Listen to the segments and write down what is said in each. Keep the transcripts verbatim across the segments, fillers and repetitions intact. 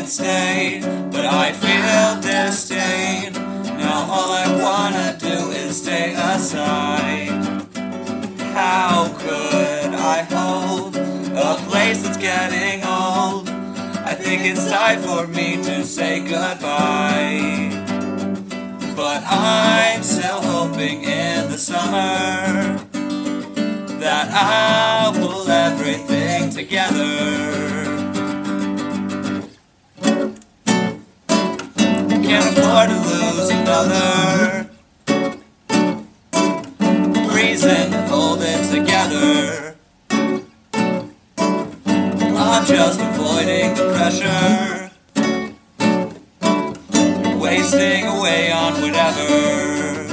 could stay, but I feel disdain. Now all I wanna do is stay aside. How could I hold a place that's getting old? I think it's time for me to say goodbye. But I'm still hoping in the summer that I'll pull everything together. Can't afford to lose another reason to hold it together. I'm just avoiding the pressure, wasting away on whatever.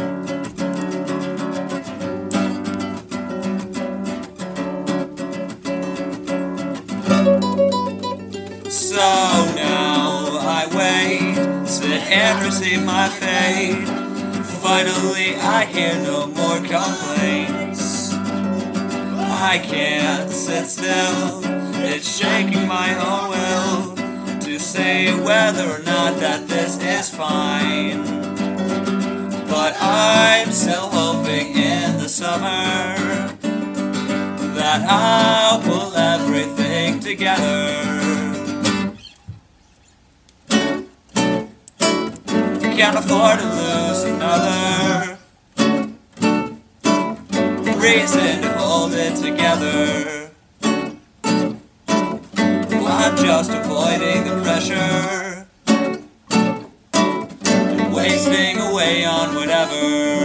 So now I wait, sit and receive my fate. Finally I hear no more complaints. I can't sit still, it's shaking my own will to say whether or not that this is fine. But I'm still hoping in the summer that I'll pull everything together. Can't afford to lose another reason to hold it together. I'm just avoiding the pressure, wasting away on whatever.